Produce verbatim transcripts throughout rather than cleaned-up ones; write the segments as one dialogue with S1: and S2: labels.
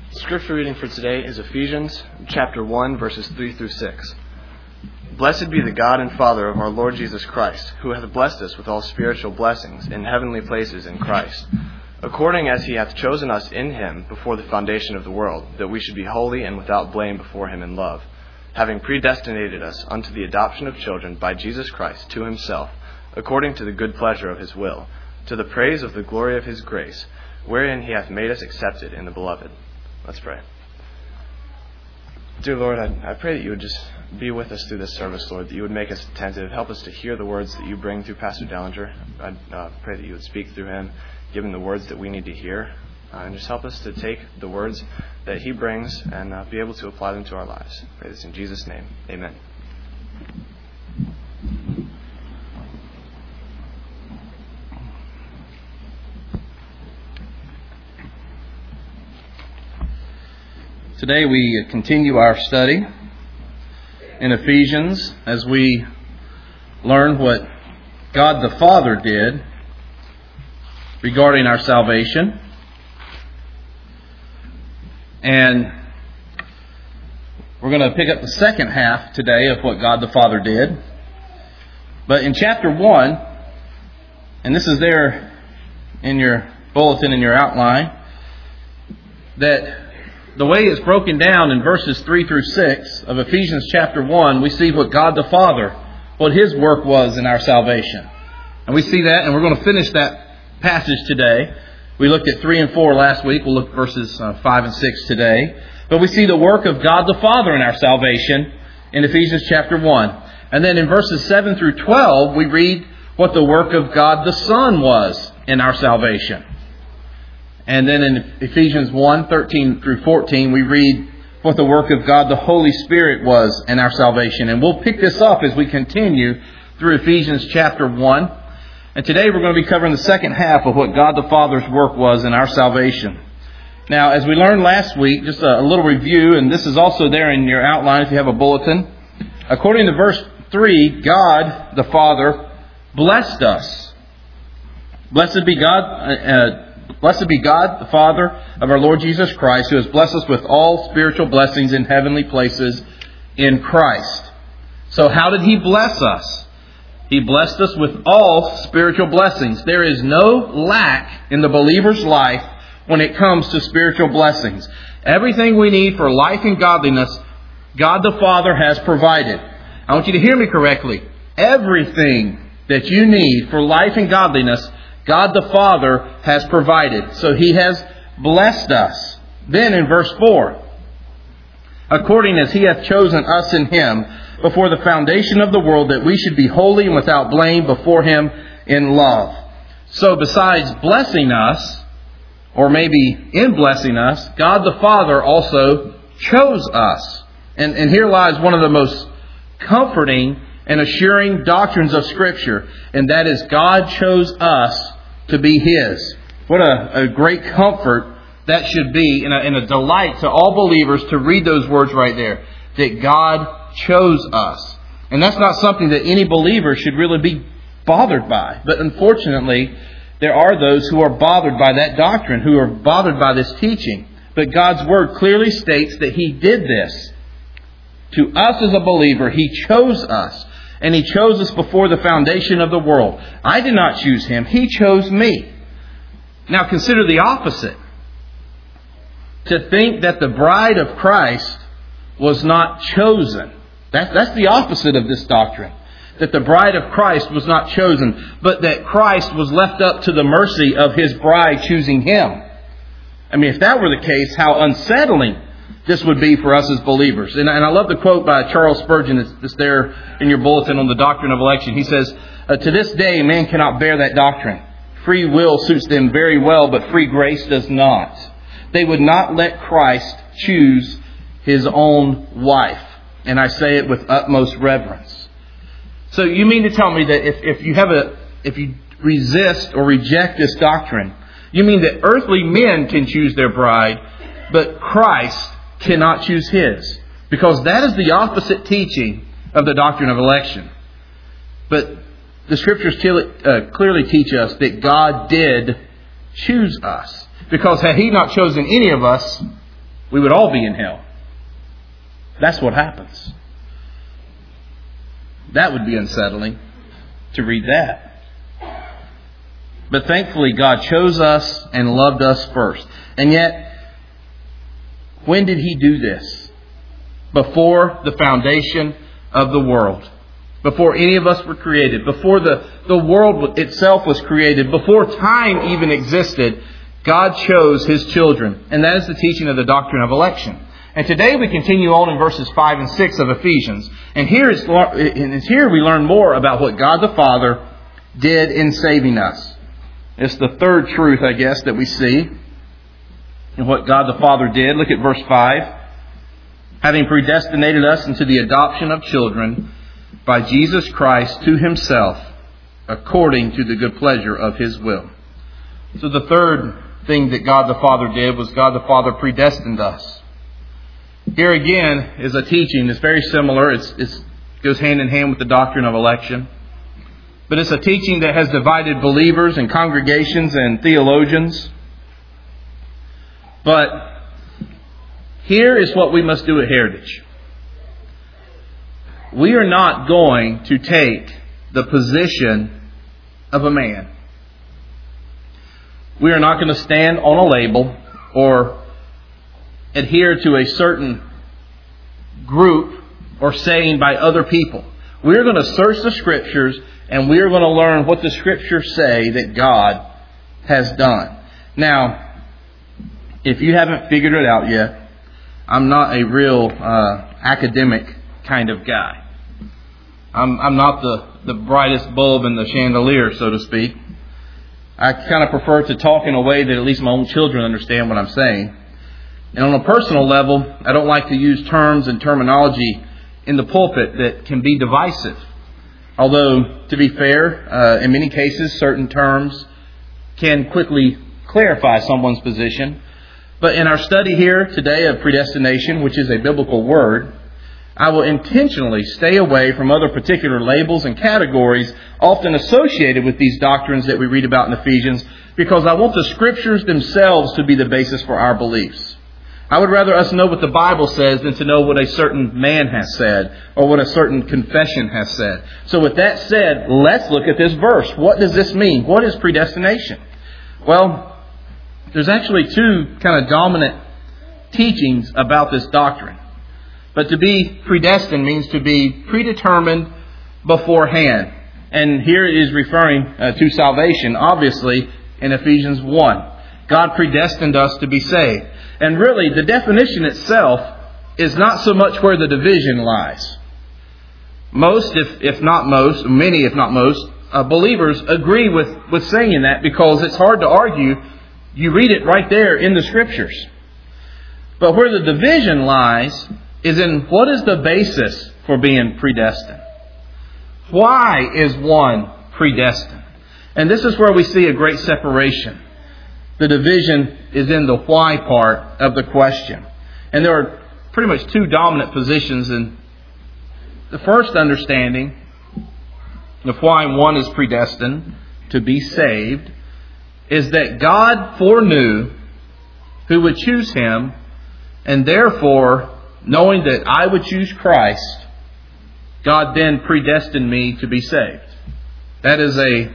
S1: Scripture reading for today is Ephesians chapter one, verses three through six. Blessed be the God and Father of our Lord Jesus Christ, who hath blessed us with all spiritual blessings in heavenly places in Christ, according as he hath chosen us in him before the foundation of the world, that we should be holy and without blame before him in love, having predestinated us unto the adoption of children by Jesus Christ to himself, according to the good pleasure of his will, to the praise of the glory of his grace, wherein he hath made us accepted in the Beloved. Let's pray. Dear Lord, I, I pray that you would just be with us through this service, Lord, that you would make us attentive, help us to hear the words that you bring through Pastor Dellinger. I uh, pray that you would speak through him, give him the words that we need to hear, uh, and just help us to take the words that he brings and uh, be able to apply them to our lives. I pray this in Jesus' name. Amen.
S2: Today we continue our study in Ephesians as we learn what God the Father did regarding our salvation. And we're going to pick up the second half today of what God the Father did. But in chapter one, and this is there in your bulletin, in your outline, that the way it's broken down in verses three through six of Ephesians chapter one, we see what God the Father, what His work was in our salvation. And we see that, and we're going to finish that passage today. We looked at three and four last week. We'll look at verses uh, five and six today. But we see the work of God the Father in our salvation in Ephesians chapter one. And then in verses seven through twelve, we read what the work of God the Son was in our salvation. And then in Ephesians one, thirteen through fourteen, we read what the work of God the Holy Spirit was in our salvation. And we'll pick this up as we continue through Ephesians chapter one. And today we're going to be covering the second half of what God the Father's work was in our salvation. Now, as we learned last week, just a little review, and this is also there in your outline if you have a bulletin. According to verse three, God the Father blessed us. Blessed be God... Uh, Blessed be God, the Father of our Lord Jesus Christ, who has blessed us with all spiritual blessings in heavenly places in Christ. So how did He bless us? He blessed us with all spiritual blessings. There is no lack in the believer's life when it comes to spiritual blessings. Everything we need for life and godliness, God the Father has provided. I want you to hear me correctly. Everything that you need for life and godliness, God the Father has provided. So He has blessed us. Then in verse four, according as He hath chosen us in Him before the foundation of the world, that we should be holy and without blame before Him in love. So besides blessing us, or maybe in blessing us, God the Father also chose us. And, and here lies one of the most comforting and assuring doctrines of Scripture, and that is God chose us to be His. What a, a great comfort that should be, and a, and a delight to all believers to read those words right there, that God chose us. And that's not something that any believer should really be bothered by. But unfortunately, there are those who are bothered by that doctrine, who are bothered by this teaching. But God's Word clearly states that He did this. To us as a believer, He chose us. And He chose us before the foundation of the world. I did not choose Him. He chose me. Now consider the opposite. To think that the bride of Christ was not chosen. That, that's the opposite of this doctrine. That the bride of Christ was not chosen, but that Christ was left up to the mercy of His bride choosing Him. I mean, if that were the case, how unsettling this would be for us as believers. And, and I love the quote by Charles Spurgeon that's, that's there in your bulletin on the doctrine of election. He says, uh, to this day, man cannot bear that doctrine. Free will suits them very well, but free grace does not. They would not let Christ choose His own wife. And I say it with utmost reverence. So you mean to tell me that if, if you have a, if you resist or reject this doctrine, you mean that earthly men can choose their bride, but Christ cannot choose His? Because that is the opposite teaching of the doctrine of election. But the Scriptures clearly teach us that God did choose us. Because had He not chosen any of us, we would all be in hell. That's what happens. That would be unsettling to read that. But thankfully, God chose us and loved us first. And yet, when did He do this? Before the foundation of the world. Before any of us were created. Before the, the world itself was created. Before time even existed, God chose His children. And that is the teaching of the doctrine of election. And today we continue on in verses five and six of Ephesians. And here, it's, and it's here we learn more about what God the Father did in saving us. It's the third truth, I guess, that we see in what God the Father did. Look at verse five. Having predestinated us into the adoption of children by Jesus Christ to Himself, according to the good pleasure of His will. So the third thing that God the Father did was God the Father predestined us. Here again is a teaching that's very similar. It's, it's goes hand in hand with the doctrine of election. But it's a teaching that has divided believers and congregations and theologians. But here is what we must do at Heritage. We are not going to take the position of a man. We are not going to stand on a label or adhere to a certain group or saying by other people. We're going to search the Scriptures and we're going to learn what the Scriptures say that God has done. Now, if you haven't figured it out yet, I'm not a real uh, academic kind of guy. I'm, I'm not the, the brightest bulb in the chandelier, so to speak. I kind of prefer to talk in a way that at least my own children understand what I'm saying. And on a personal level, I don't like to use terms and terminology in the pulpit that can be divisive. Although, to be fair, uh, in many cases, certain terms can quickly clarify someone's position. But in our study here today of predestination, which is a biblical word, I will intentionally stay away from other particular labels and categories often associated with these doctrines that we read about in Ephesians, because I want the Scriptures themselves to be the basis for our beliefs. I would rather us know what the Bible says than to know what a certain man has said or what a certain confession has said. So with that said, let's look at this verse. What does this mean? What is predestination? Well, there's actually two kind of dominant teachings about this doctrine. But to be predestined means to be predetermined beforehand. And here it is referring uh, to salvation, obviously, in Ephesians one. God predestined us to be saved. And really, the definition itself is not so much where the division lies. Most, if, if not most, many if not most, uh, believers agree with, with saying that because it's hard to argue. You read it right there in the Scriptures. But where the division lies is in what is the basis for being predestined. Why is one predestined? And this is where we see a great separation. The division is in the why part of the question. And there are pretty much two dominant positions. In the first understanding of why one is predestined to be saved is that God foreknew who would choose Him, and therefore, knowing that I would choose Christ, God then predestined me to be saved. That is a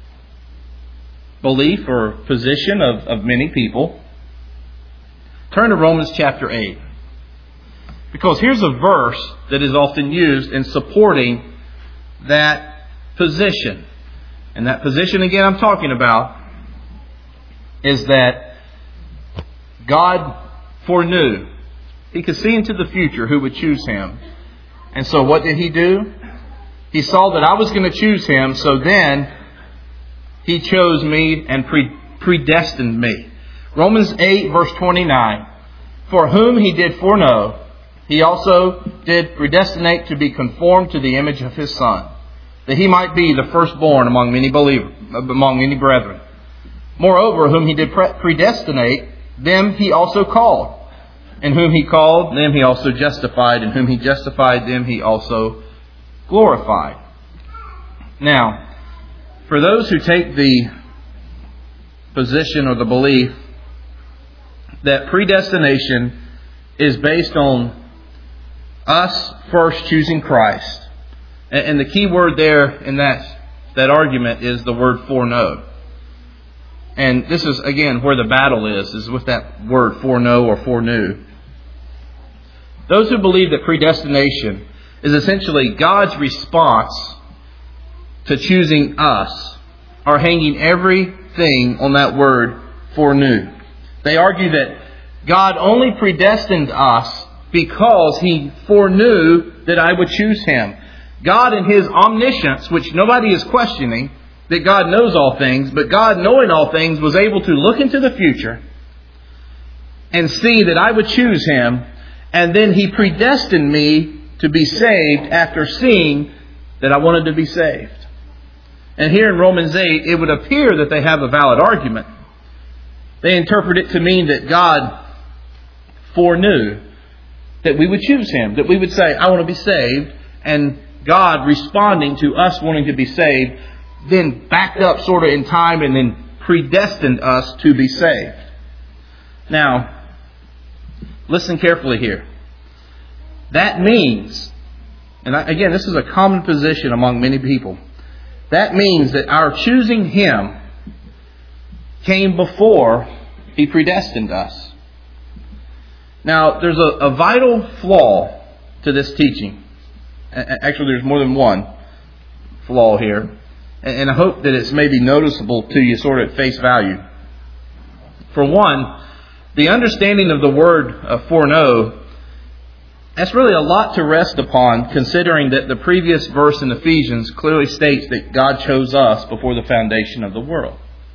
S2: belief or position of, of many people. Turn to Romans chapter eight. Because here's a verse that is often used in supporting that position. And that position, again, I'm talking about is that God foreknew. He could see into the future who would choose Him. And so what did He do? He saw that I was going to choose Him, so then He chose me and pre- predestined me. Romans eight verse twenty-nine. For whom He did foreknow, He also did predestinate to be conformed to the image of His Son, that He might be the firstborn among many believers, among many brethren. Moreover, whom He did predestinate, them He also called. And whom He called, them He also justified. And whom He justified, them He also glorified. Now, for those who take the position or the belief that predestination is based on us first choosing Christ. And the key word there in that, that argument is the word foreknow. And this is, again, where the battle is, is with that word foreknow or foreknew. Those who believe that predestination is essentially God's response to choosing us are hanging everything on that word foreknew. They argue that God only predestined us because He foreknew that I would choose Him. God in His omniscience, which nobody is questioning, that God knows all things, but God, knowing all things, was able to look into the future and see that I would choose Him, and then He predestined me to be saved after seeing that I wanted to be saved. And here in Romans eight, it would appear that they have a valid argument. They interpret it to mean that God foreknew that we would choose Him, that we would say, I want to be saved, and God responding to us wanting to be saved, then backed up sort of in time and then predestined us to be saved. Now, listen carefully here. That means, and again, this is a common position among many people, that means that our choosing Him came before He predestined us. Now, there's a, a vital flaw to this teaching. Actually, there's more than one flaw here. And I hope that it's maybe noticeable to you sort of at face value. For one, the understanding of the word uh, foreknow, that's really a lot to rest upon, considering that the previous verse in Ephesians clearly states that God chose us before the foundation of the world,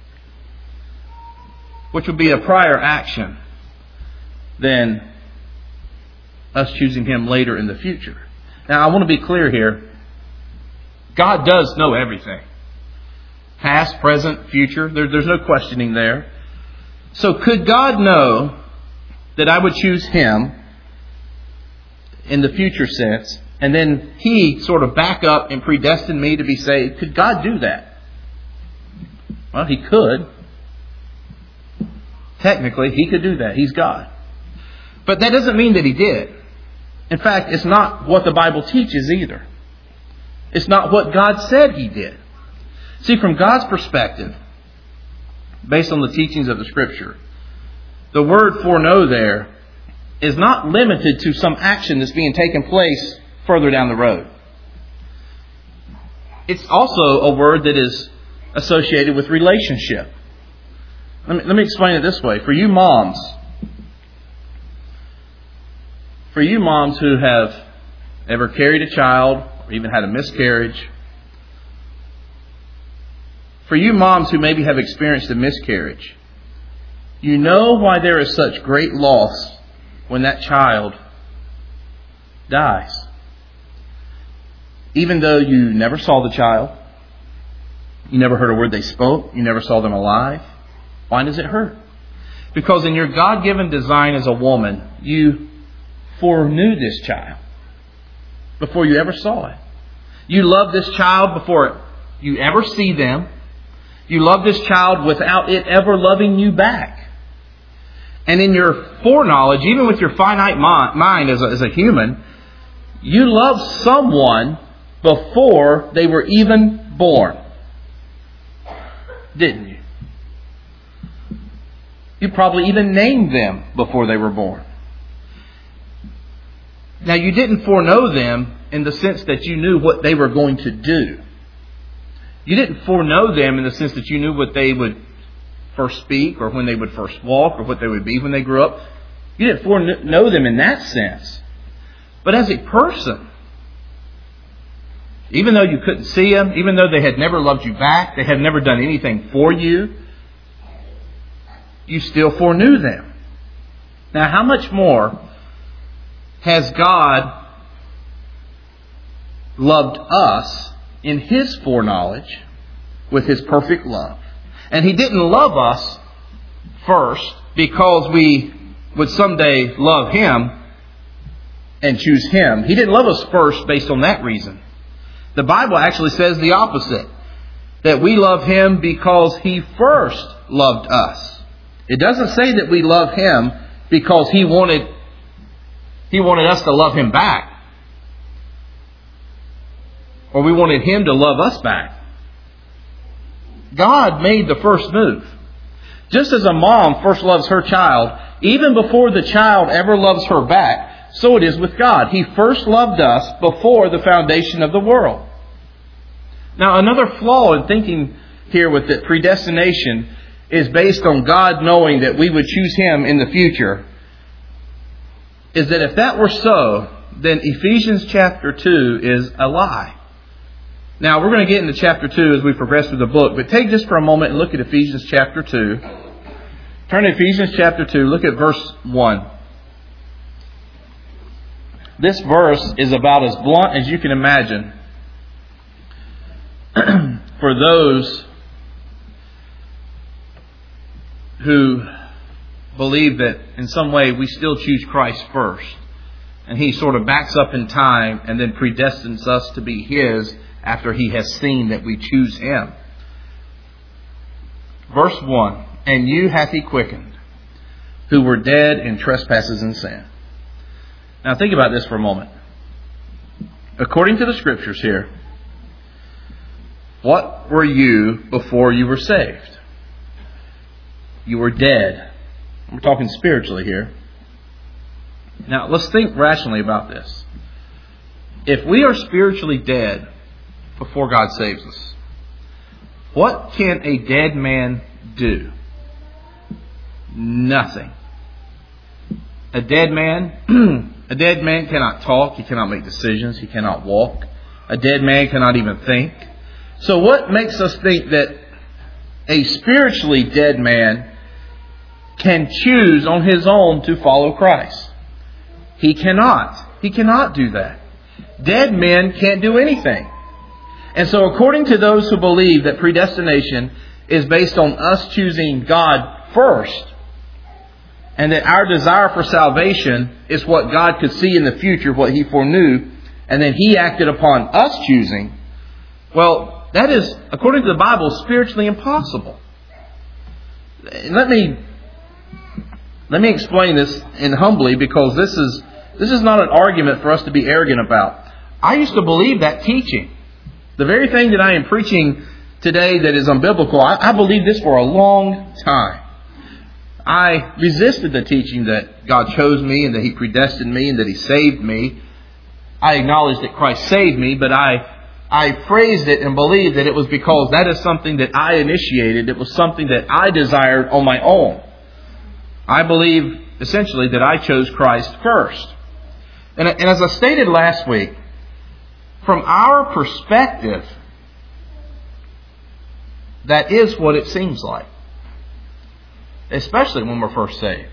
S2: which would be a prior action than us choosing Him later in the future. Now, I want to be clear here. God does know everything. Past, present, future. There, there's no questioning there. So could God know that I would choose Him in the future sense, and then He sort of back up and predestine me to be saved? Could God do that? Well, He could. Technically, He could do that. He's God. But that doesn't mean that He did. In fact, it's not what the Bible teaches either. It's not what God said He did. See, from God's perspective, based on the teachings of the Scripture, the word foreknow there is not limited to some action that's being taken place further down the road. It's also a word that is associated with relationship. Let me, let me explain it this way. For you moms, for you moms who have ever carried a child or even had a miscarriage, for you moms who maybe have experienced a miscarriage, you know why there is such great loss when that child dies. Even though you never saw the child, you never heard a word they spoke, you never saw them alive, why does it hurt? Because in your God-given design as a woman, you foreknew this child before you ever saw it. You love this child before you ever see them. You love this child without it ever loving you back. And in your foreknowledge, even with your finite mind as a, as a human, you love someone before they were even born. Didn't you? You probably even named them before they were born. Now, you didn't foreknow them in the sense that you knew what they were going to do. You didn't foreknow them in the sense that you knew what they would first speak or when they would first walk or what they would be when they grew up. You didn't foreknow them in that sense. But as a person, even though you couldn't see them, even though they had never loved you back, they had never done anything for you, you still foreknew them. Now, how much more has God loved us in His foreknowledge with His perfect love? And He didn't love us first because we would someday love Him and choose Him. He didn't love us first based on that reason. The Bible actually says the opposite, that we love Him because He first loved us. It doesn't say that we love Him because He wanted He wanted us to love Him back. Or we wanted Him to love us back. God made the first move. Just as a mom first loves her child, even before the child ever loves her back, so it is with God. He first loved us before the foundation of the world. Now, another flaw in thinking here with that predestination is based on God knowing that we would choose Him in the future, is that if that were so, then Ephesians chapter two is a lie. Now, we're going to get into chapter two as we progress through the book, but take just for a moment and look at Ephesians chapter two. Turn to Ephesians chapter two, look at verse one. This verse is about as blunt as you can imagine for those who believe that in some way we still choose Christ first. And He sort of backs up in time and then predestines us to be His after He has seen that we choose Him. Verse one, and you hath He quickened, who were dead in trespasses and sin. Now think about this for a moment. According to the Scriptures here, what were you before you were saved? You were dead. We're talking spiritually here. Now let's think rationally about this. If we are spiritually dead before God saves us, what can a dead man do? Nothing. A dead man, a dead man cannot talk, he cannot make decisions, he cannot walk. A dead man cannot even think. So what makes us think that a spiritually dead man can choose on his own to follow Christ? He cannot. He cannot do that. Dead men can't do anything. And so according to those who believe that predestination is based on us choosing God first, and that our desire for salvation is what God could see in the future, what He foreknew, and then He acted upon us choosing, well, that is, according to the Bible, spiritually impossible. Let me let me explain this in humbly, because this is this is not an argument for us to be arrogant about. I used to believe that teaching. The very thing that I am preaching today that is unbiblical, I, I believed this for a long time. I resisted the teaching that God chose me and that He predestined me and that He saved me. I acknowledged that Christ saved me, but I I phrased it and believed that it was because that is something that I initiated. It was something that I desired on my own. I believe essentially that I chose Christ first. And, and as I stated last week, from our perspective, that is what it seems like. Especially when we're first saved.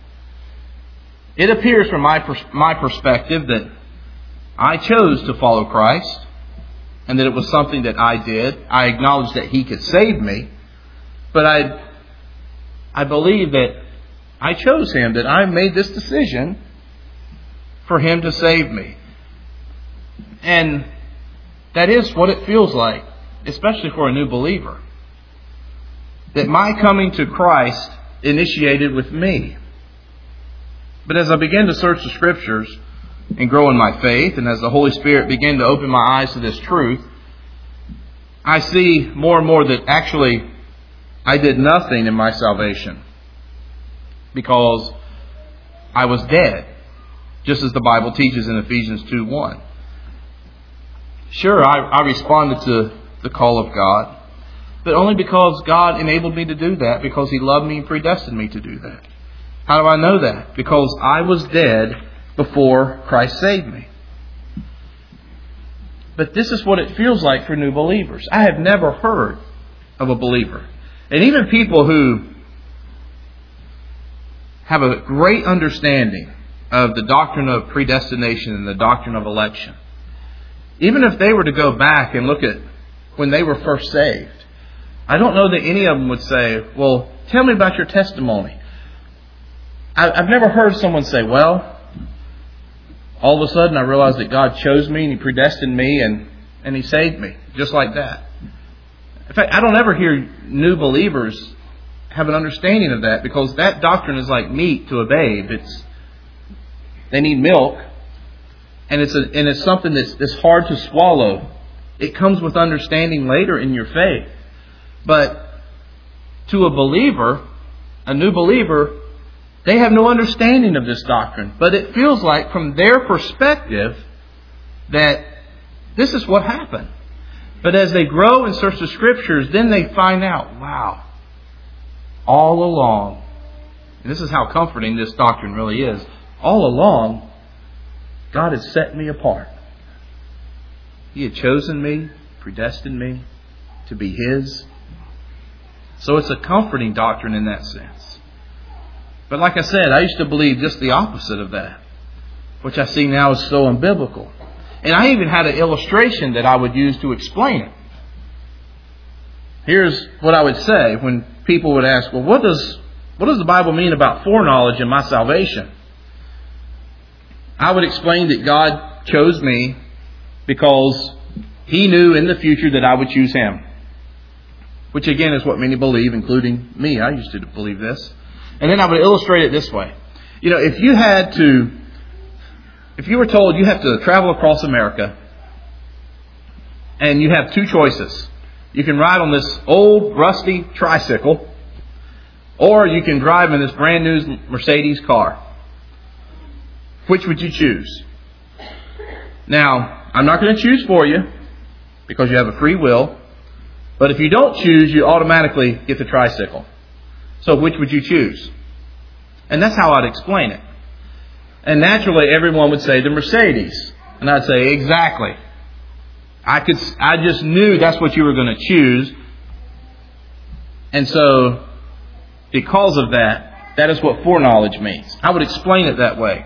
S2: It appears from my pers- my perspective that I chose to follow Christ, and that it was something that I did. I acknowledged that He could save me, but I I believe that I chose Him, that I made this decision for Him to save me. And that is what it feels like, especially for a new believer. That my coming to Christ initiated with me. But as I began to search the Scriptures and grow in my faith, and as the Holy Spirit began to open my eyes to this truth, I see more and more that actually I did nothing in my salvation, because I was dead, just as the Bible teaches in Ephesians two one. Sure, I, I responded to the call of God, but only because God enabled me to do that, because He loved me and predestined me to do that. How do I know that? Because I was dead before Christ saved me. But this is what it feels like for new believers. I have never heard of a believer, and even people who have a great understanding of the doctrine of predestination and the doctrine of election, even if they were to go back and look at when they were first saved, I don't know that any of them would say, well, tell me about your testimony. I've never heard someone say, well, all of a sudden I realized that God chose me and He predestined me and, and He saved me. Just like that. In fact, I don't ever hear new believers have an understanding of that, because that doctrine is like meat to a babe. It's They need milk. And it's a, and it's something that's, that's hard to swallow. It comes with understanding later in your faith. But to a believer, a new believer, they have no understanding of this doctrine. But it feels like from their perspective that this is what happened. But as they grow and search the Scriptures, then they find out, wow, all along, and this is how comforting this doctrine really is, all along, God had set me apart. He had chosen me, predestined me to be His. So it's a comforting doctrine in that sense. But like I said, I used to believe just the opposite of that, which I see now is so unbiblical. And I even had an illustration that I would use to explain it. Here's what I would say when people would ask, well, what does, what does the Bible mean about foreknowledge in my salvation? I would explain that God chose me because He knew in the future that I would choose Him. Which again is what many believe, including me. I used to believe this. And then I would illustrate it this way. You know, if you had to, if you were told you have to travel across America and you have two choices. You can ride on this old rusty tricycle or you can drive in this brand new Mercedes car. Which would you choose? Now, I'm not going to choose for you because you have a free will. But if you don't choose, you automatically get the tricycle. So which would you choose? And that's how I'd explain it. And naturally, everyone would say the Mercedes. And I'd say, exactly. I could. I just knew that's what you were going to choose. And so, because of that, that is what foreknowledge means. I would explain it that way.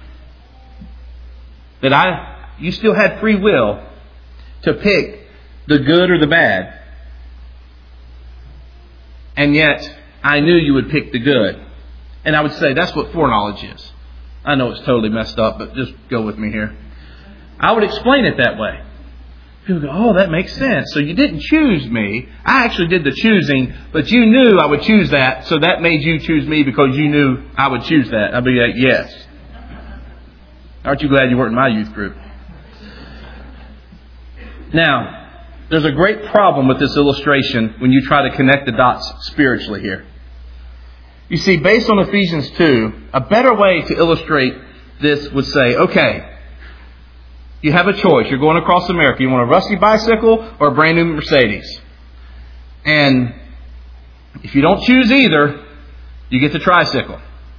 S2: That I, you still had free will to pick the good or the bad. And yet, I knew you would pick the good. And I would say that's what foreknowledge is. I know it's totally messed up, but just go with me here. I would explain it that way. People go, oh, that makes sense. So you didn't choose me. I actually did the choosing, but you knew I would choose that, so that made you choose me because you knew I would choose that. I'd be like, yes. Aren't you glad you weren't in my youth group? Now, there's a great problem with this illustration when you try to connect the dots spiritually here. You see, based on Ephesians two, a better way to illustrate this would say, okay, you have a choice. You're going across America. You want a rusty bicycle or a brand new Mercedes. And if you don't choose either, you get the tricycle.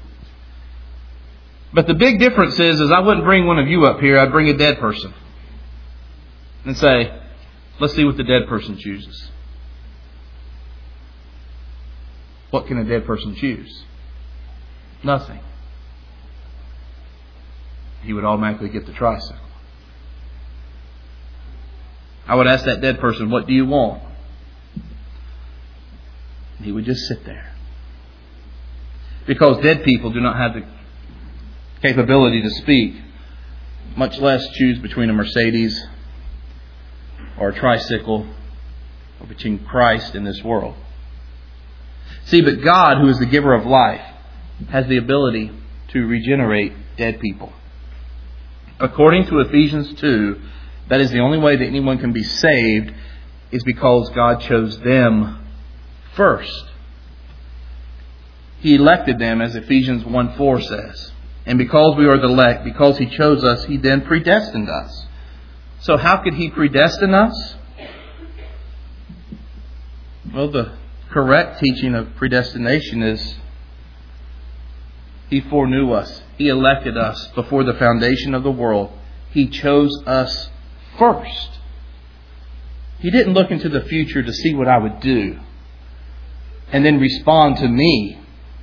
S2: But the big difference is, is I wouldn't bring one of you up here. I'd bring a dead person. And say, let's see what the dead person chooses. What can a dead person choose? Nothing. He would automatically get the tricycle. I would ask that dead person, what do you want? And he would just sit there. Because dead people do not have the capability to speak, much less choose between a Mercedes or a tricycle or between Christ and this world. See, but God, who is the giver of life, has the ability to regenerate dead people. According to Ephesians two, that is the only way that anyone can be saved is because God chose them first. He elected them, as Ephesians one four says. And because we are the elect, because He chose us, He then predestined us. So how could He predestine us? Well, the correct teaching of predestination is He foreknew us. He elected us before the foundation of the world. He chose us first. He didn't look into the future to see what I would do and then respond to me.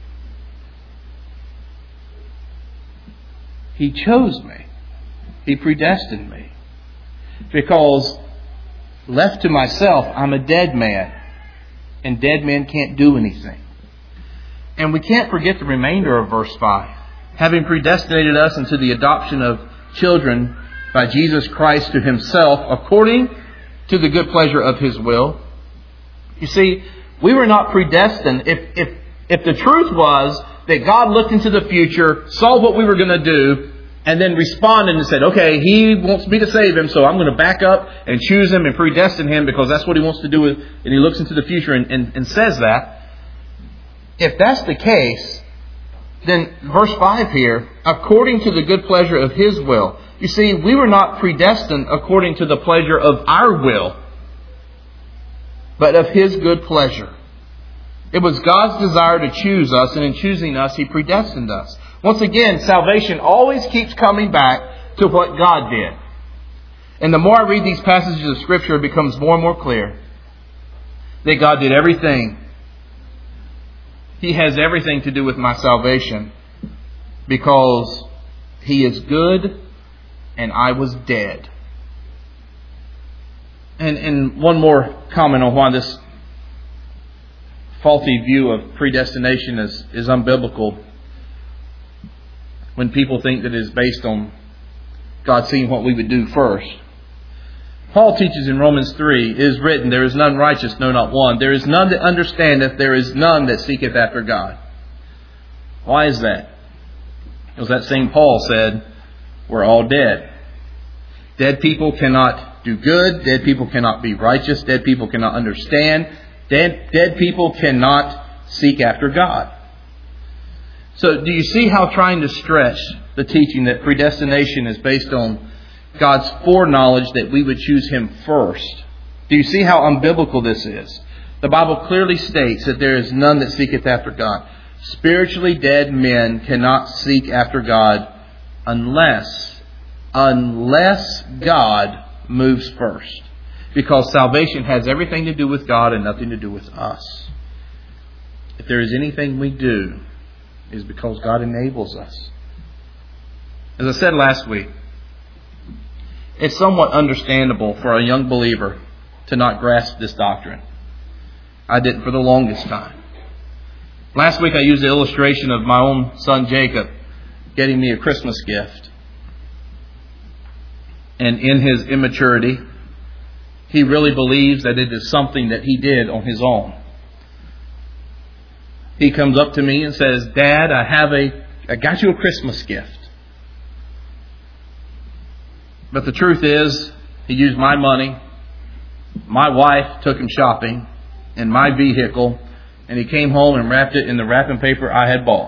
S2: He chose me. He predestined me. Because left to myself, I'm a dead man. And dead men can't do anything. And we can't forget the remainder of verse five. Having predestinated us into the adoption of children by Jesus Christ to Himself, according to the good pleasure of His will. You see, we were not predestined. If, if, if the truth was that God looked into the future, saw what we were going to do, and then responded and said, okay, He wants me to save him, so I'm going to back up and choose him and predestine him because that's what He wants to do. And He looks into the future and, and, and says that. If that's the case, then verse five here, according to the good pleasure of His will. You see, we were not predestined according to the pleasure of our will, but of His good pleasure. It was God's desire to choose us, and in choosing us, He predestined us. Once again, salvation always keeps coming back to what God did. And the more I read these passages of Scripture, it becomes more and more clear that God did everything. He has everything to do with my salvation because He is good and I was dead. And, and one more comment on why this faulty view of predestination is, is unbiblical. When people think that it is based on God seeing what we would do first. Paul teaches in Romans three, it is written, there is none righteous, no not one. There is none that understandeth, there is none that seeketh after God. Why is that? Because that same Paul said, we're all dead. Dead people cannot do good. Dead people cannot be righteous. Dead people cannot understand. Dead, dead people cannot seek after God. So do you see how trying to stretch the teaching that predestination is based on God's foreknowledge that we would choose Him first? Do you see how unbiblical this is? The Bible clearly states that there is none that seeketh after God. Spiritually dead men cannot seek after God unless, unless God moves first. Because salvation has everything to do with God and nothing to do with us. If there is anything we do, it is because God enables us. As I said last week, it's somewhat understandable for a young believer to not grasp this doctrine. I didn't for the longest time. Last week I used the illustration of my own son Jacob getting me a Christmas gift. And in his immaturity, he really believes that it is something that he did on his own. He comes up to me and says, Dad, I have a, I got you a Christmas gift. But the truth is, he used my money. My wife took him shopping in my vehicle, and he came home and wrapped it in the wrapping paper I had bought.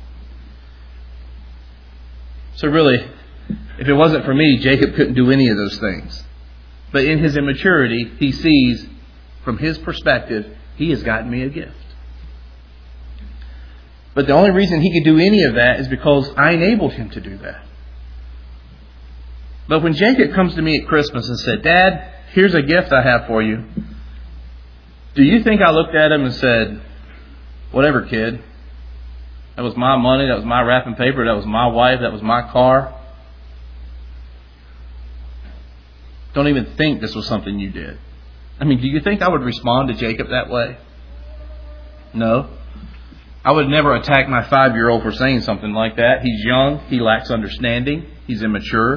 S2: So really, if it wasn't for me, Jacob couldn't do any of those things. But in his immaturity, he sees, from his perspective, he has gotten me a gift. But the only reason he could do any of that is because I enabled him to do that. But when Jacob comes to me at Christmas and said, Dad, here's a gift I have for you. Do you think I looked at him and said, whatever, kid. That was my money. That was my wrapping paper. That was my wife. That was my car. Don't even think this was something you did. I mean, do you think I would respond to Jacob that way? No. I would never attack my five-year-old for saying something like that. He's young. He lacks understanding. He's immature.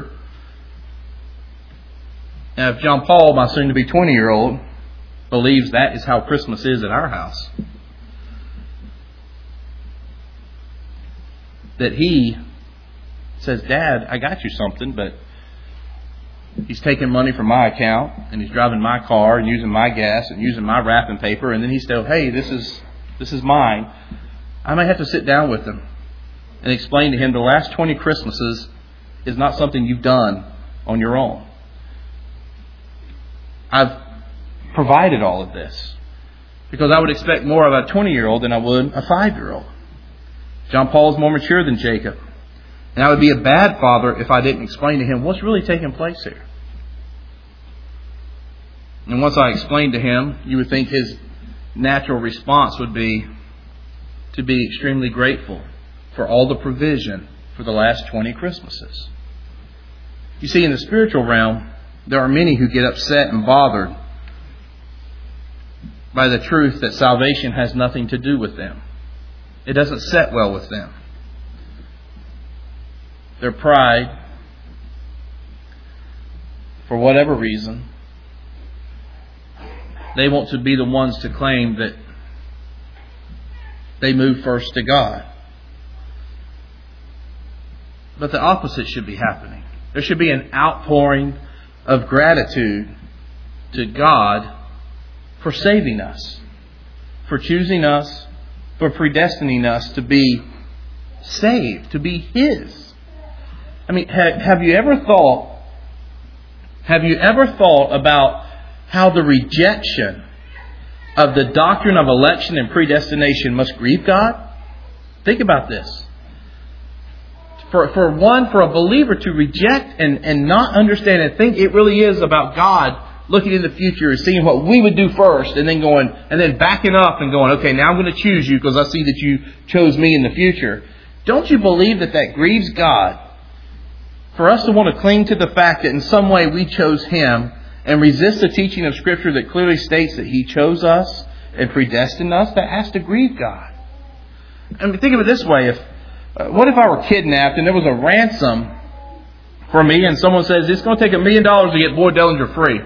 S2: Now, if John Paul, my soon-to-be twenty-year-old, believes that is how Christmas is at our house, that he says, Dad, I got you something, but he's taking money from my account, and he's driving my car, and using my gas, and using my wrapping paper, and then he's still, hey, this is this is mine. I may have to sit down with him and explain to him the last twenty Christmases is not something you've done on your own. I've provided all of this because I would expect more of a twenty-year-old than I would a five-year-old. John Paul is more mature than Jacob. And I would be a bad father if I didn't explain to him what's really taking place here. And once I explained to him, you would think his natural response would be to be extremely grateful for all the provision for the last twenty Christmases. You see, in the spiritual realm, there are many who get upset and bothered by the truth that salvation has nothing to do with them. It doesn't set well with them. Their pride, for whatever reason, they want to be the ones to claim that they move first to God. But the opposite should be happening. There should be an outpouring of gratitude to God for saving us, for choosing us, for predestining us to be saved, to be His. I mean, have, have you ever thought, have you ever thought about how the rejection of the doctrine of election and predestination must grieve God? Think about this. For, for one, for a believer to reject and, and not understand and think it really is about God looking in the future and seeing what we would do first and then going, and then backing up and going, okay, now I'm going to choose you because I see that you chose me in the future. Don't you believe that that grieves God? For us to want to cling to the fact that in some way we chose Him and resist the teaching of Scripture that clearly states that He chose us and predestined us, that has to grieve God. I mean, think of it this way. If uh, what if I were kidnapped and there was a ransom for me and someone says, it's going to take a million dollars to get Boyd Dellinger free.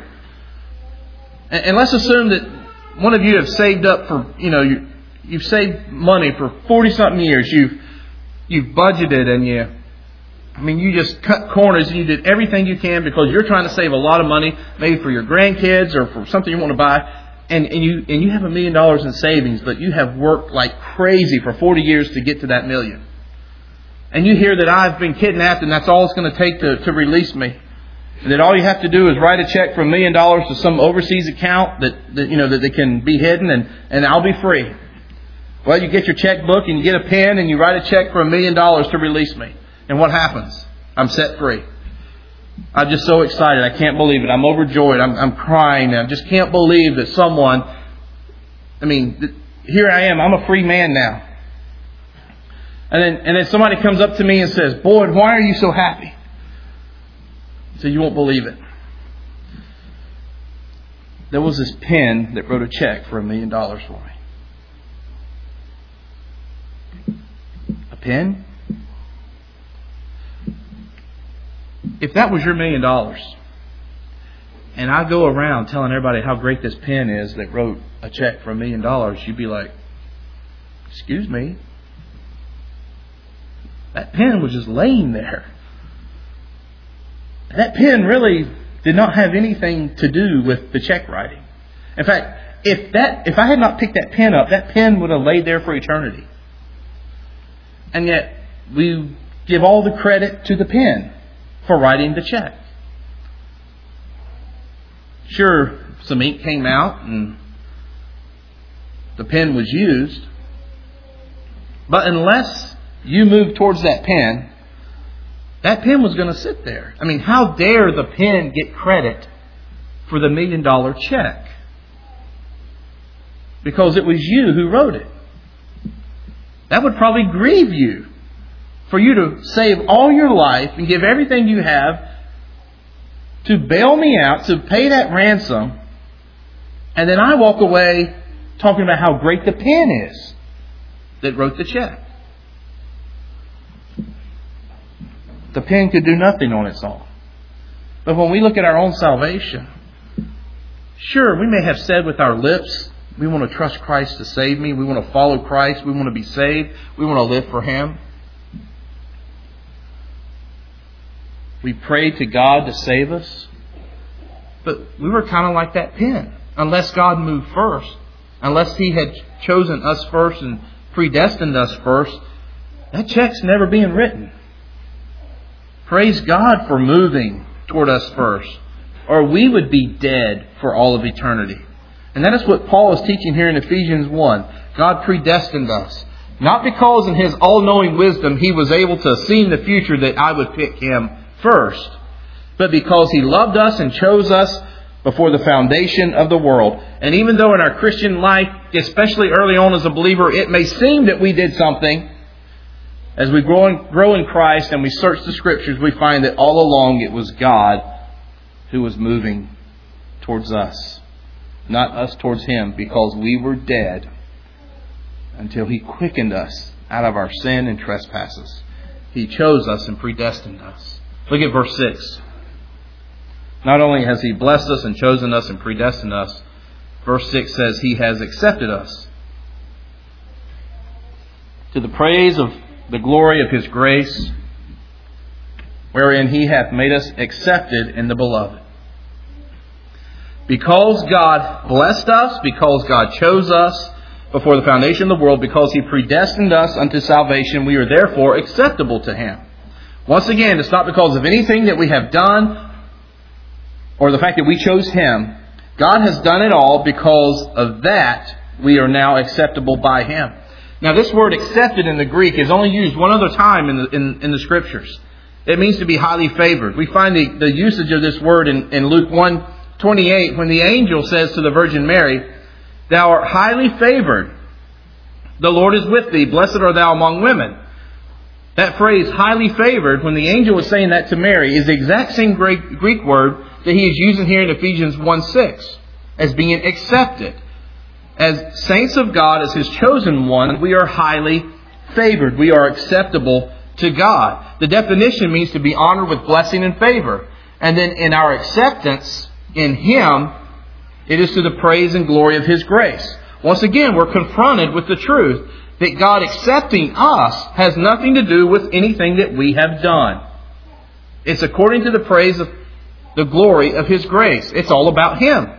S2: And, and let's assume that one of you have saved up for, you know, you, you've saved money for forty-something years. You've, you've budgeted and you, I mean, you just cut corners and you did everything you can because you're trying to save a lot of money, maybe for your grandkids or for something you want to buy. And, and you and you have a million dollars in savings, but you have worked like crazy for forty years to get to that million. And you hear that I've been kidnapped and that's all it's going to take to, to release me. And that all you have to do is write a check for a million dollars to some overseas account that, that you know that they can be hidden and, and I'll be free. Well, you get your checkbook and you get a pen and you write a check for a million dollars to release me. And what happens? I'm set free. I'm just so excited. I can't believe it. I'm overjoyed. I'm, I'm crying. I just can't believe that someone, I mean, th- here I am. I'm a free man now. And then, and then somebody comes up to me and says, Boyd, why are you so happy? So you won't believe it. There was this pen that wrote a check for a million dollars for me. A pen? If that was your million dollars, and I go around telling everybody how great this pen is that wrote a check for a million dollars, you'd be like, excuse me? That pen was just laying there. That pen really did not have anything to do with the check writing. In fact, if that if I had not picked that pen up, that pen would have laid there for eternity. And yet, we give all the credit to the pen for writing the check. Sure, some ink came out and the pen was used. But unless you moved towards that pen, that pen was going to sit there. I mean, how dare the pen get credit for the million dollar check? Because it was you who wrote it. That would probably grieve you. For you to save all your life and give everything you have to bail me out, to pay that ransom, and then I walk away talking about how great the pen is that wrote the check. The pen could do nothing on its own. But when we look at our own salvation, sure, we may have said with our lips, we want to trust Christ to save me. We want to follow Christ. We want to be saved. We want to live for Him. We prayed to God to save us. But we were kind of like that pen. Unless God moved first, unless He had chosen us first and predestined us first, that check's never being written. Praise God for moving toward us first, or we would be dead for all of eternity. And that is what Paul is teaching here in Ephesians one. God predestined us. Not because in His all-knowing wisdom He was able to see in the future that I would pick Him first, but because He loved us and chose us before the foundation of the world. And even though in our Christian life, especially early on as a believer, it may seem that we did something, as we grow in, grow in Christ and we search the Scriptures, we find that all along it was God who was moving towards us, not us towards Him, because we were dead until He quickened us out of our sin and trespasses. He chose us and predestined us. Look at verse six. Not only has He blessed us and chosen us and predestined us, verse six says He has accepted us. To the praise of the glory of His grace, wherein He hath made us accepted in the Beloved. Because God blessed us, because God chose us before the foundation of the world, because He predestined us unto salvation, we are therefore acceptable to Him. Once again, it's not because of anything that we have done or the fact that we chose Him. God has done it all. Because of that, we are now acceptable by Him. Now, this word accepted in the Greek is only used one other time in the, in, in the Scriptures. It means to be highly favored. We find the, the usage of this word in, in Luke one twenty-eight, when the angel says to the Virgin Mary, "Thou art highly favored. The Lord is with thee. Blessed art thou among women." That phrase, highly favored, when the angel was saying that to Mary, is the exact same Greek, Greek word that he is using here in Ephesians one six, as being accepted. As saints of God, as His chosen one, we are highly favored. We are acceptable to God. The definition means to be honored with blessing and favor. And then in our acceptance in Him, it is to the praise and glory of His grace. Once again, we're confronted with the truth that God accepting us has nothing to do with anything that we have done. It's according to the praise of the glory of His grace. It's all about Him.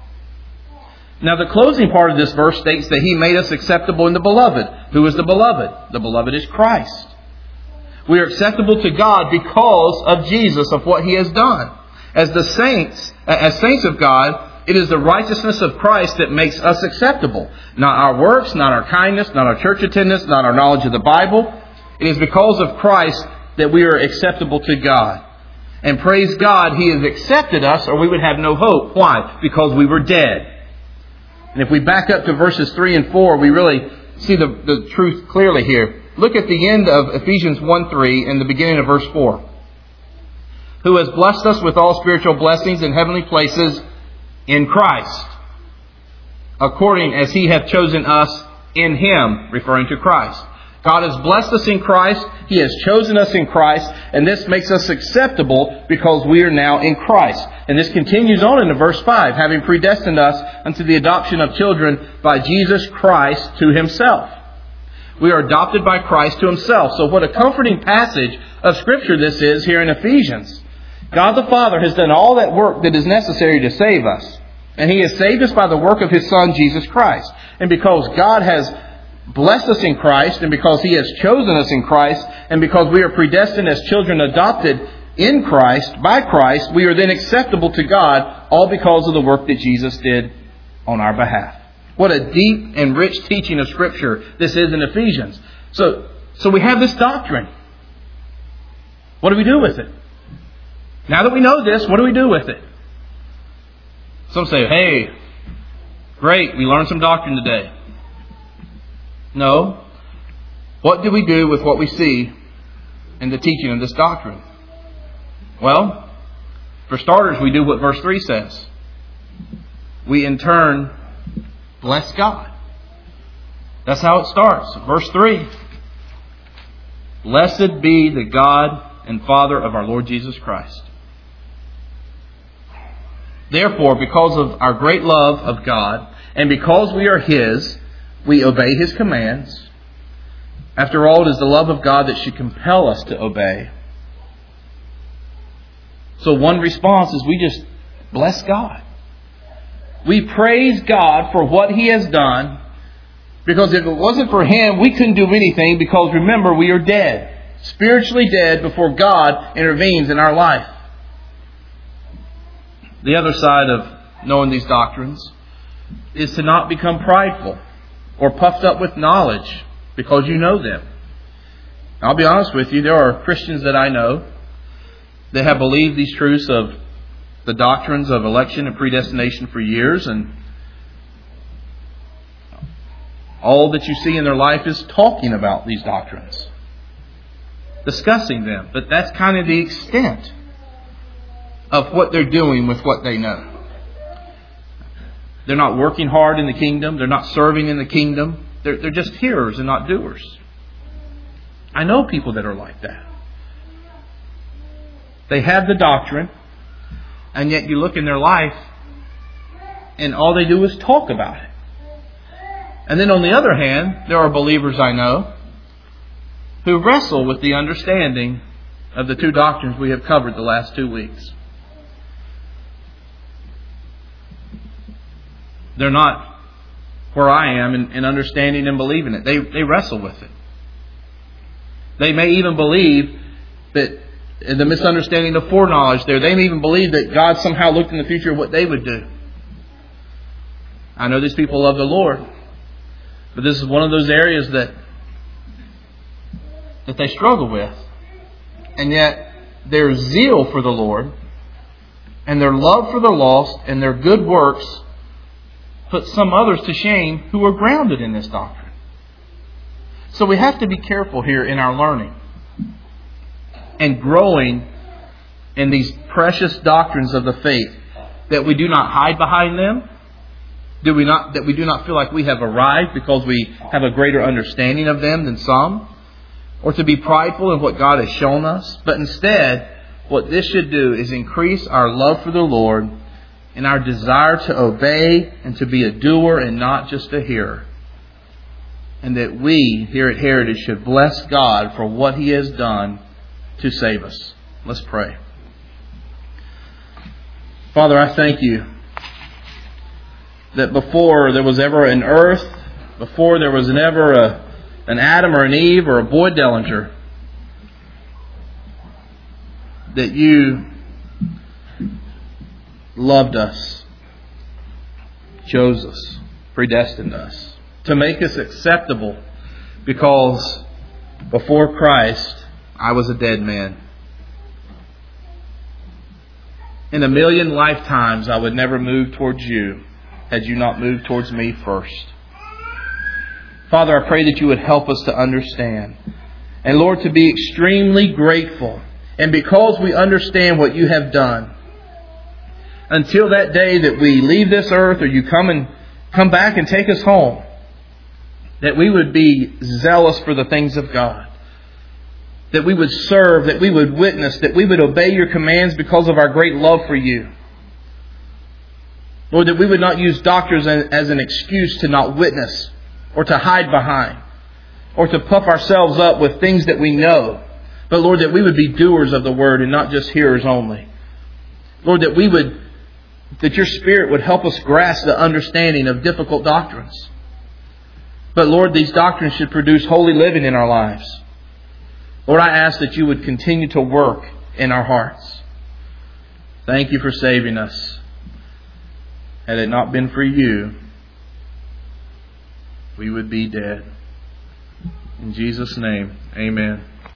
S2: Now, the closing part of this verse states that He made us acceptable in the Beloved. Who is the Beloved? The Beloved is Christ. We are acceptable to God because of Jesus, of what He has done. As the saints, as saints of God, it is the righteousness of Christ that makes us acceptable. Not our works, not our kindness, not our church attendance, not our knowledge of the Bible. It is because of Christ that we are acceptable to God. And praise God, He has accepted us, or we would have no hope. Why? Because we were dead. And if we back up to verses three and four, we really see the, the truth clearly here. Look at the end of Ephesians one three and the beginning of verse four. Who has blessed us with all spiritual blessings in heavenly places in Christ, according as He hath chosen us in Him, referring to Christ. God has blessed us in Christ. He has chosen us in Christ. And this makes us acceptable because we are now in Christ. And this continues on into verse five. Having predestined us unto the adoption of children by Jesus Christ to Himself. We are adopted by Christ to Himself. So what a comforting passage of Scripture this is here in Ephesians. God the Father has done all that work that is necessary to save us. And He has saved us by the work of His Son, Jesus Christ. And because God has blessed us in Christ, and because He has chosen us in Christ, and because we are predestined as children adopted in Christ, by Christ, we are then acceptable to God, all because of the work that Jesus did on our behalf. What a deep and rich teaching of Scripture this is in Ephesians. So, so we have this doctrine. What do we do with it? Now that we know this, what do we do with it? Some say, hey, great, we learned some doctrine today. No. What do we do with what we see in the teaching of this doctrine? Well, for starters, we do what verse three says. We in turn bless God. That's how it starts. Verse three. Blessed be the God and Father of our Lord Jesus Christ. Therefore, because of our great love of God, and because we are His, we obey His commands. After all, it is the love of God that should compel us to obey. So one response is we just bless God. We praise God for what He has done. Because if it wasn't for Him, we couldn't do anything. Because remember, we are dead. Spiritually dead before God intervenes in our life. The other side of knowing these doctrines is to not become prideful or puffed up with knowledge because you know them. I'll be honest with you, there are Christians that I know that have believed these truths of the doctrines of election and predestination for years, and all that you see in their life is talking about these doctrines, discussing them. But that's kind of the extent of what they're doing with what they know. They're not working hard in the kingdom. They're not serving in the kingdom. They're, they're just hearers and not doers. I know people that are like that. They have the doctrine, and yet you look in their life, and all they do is talk about it. And then on the other hand, there are believers I know who wrestle with the understanding of the two doctrines we have covered the last two weeks. They're not where I am in, in understanding and believing it. They, they wrestle with it. They may even believe that in the misunderstanding of foreknowledge there, they may even believe that God somehow looked in the future of what they would do. I know these people love the Lord, but this is one of those areas that that they struggle with. And yet their zeal for the Lord and their love for the lost and their good works put some others to shame who are grounded in this doctrine. So we have to be careful here in our learning and growing in these precious doctrines of the faith, that we do not hide behind them, do we not that we do not feel like we have arrived because we have a greater understanding of them than some, or to be prideful in what God has shown us. But instead, what this should do is increase our love for the Lord and our desire to obey and to be a doer and not just a hearer. And that we here at Heritage should bless God for what He has done to save us. Let's pray. Father, I thank You that before there was ever an earth, before there was ever a, an Adam or an Eve or a Boyd Dellinger, that You loved us, chose us, predestined us to make us acceptable, because before Christ I was a dead man. In a million lifetimes I would never move towards You had You not moved towards me first. Father, I pray that You would help us to understand, and Lord, to be extremely grateful. And because we understand what You have done, until that day that we leave this earth, or You come and come back and take us home, that we would be zealous for the things of God, that we would serve, that we would witness, that we would obey Your commands because of our great love for You. Lord, that we would not use doctrines as an excuse to not witness, or to hide behind, or to puff ourselves up with things that we know. But Lord, that we would be doers of the Word and not just hearers only. Lord, that we would, that Your Spirit would help us grasp the understanding of difficult doctrines. But Lord, these doctrines should produce holy living in our lives. Lord, I ask that You would continue to work in our hearts. Thank You for saving us. Had it not been for You, we would be dead. In Jesus' name, amen.